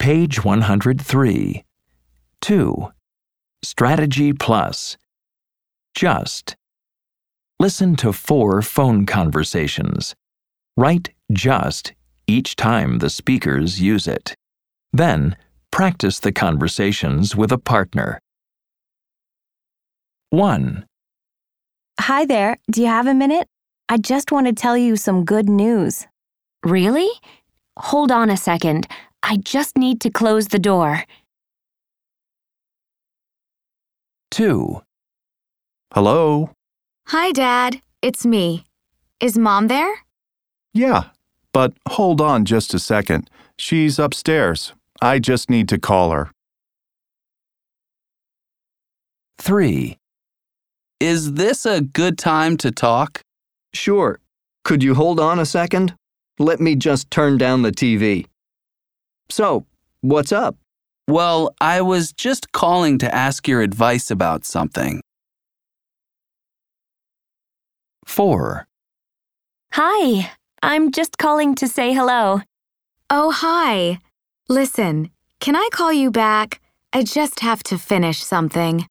Page 103. 2. Strategy Plus. Just. Listen to 4 phone conversations. Write just each time the speakers use it. Then, practice the conversations with a partner. 1. Hi there, do you have a minute? I just want to tell you some good news. Really? Hold on a second. I just need to close the door. 2. Hello? Hi, Dad. It's me. Is Mom there? Yeah, but hold on just a second. She's upstairs. I just need to call her. 3. Is this a good time to talk? Sure. Could you hold on a second? Let me just turn down the TV. So, what's up? Well, I was just calling to ask your advice about something. 4. Hi, I'm just calling to say hello. Oh, hi. Listen, can I call you back? I just have to finish something.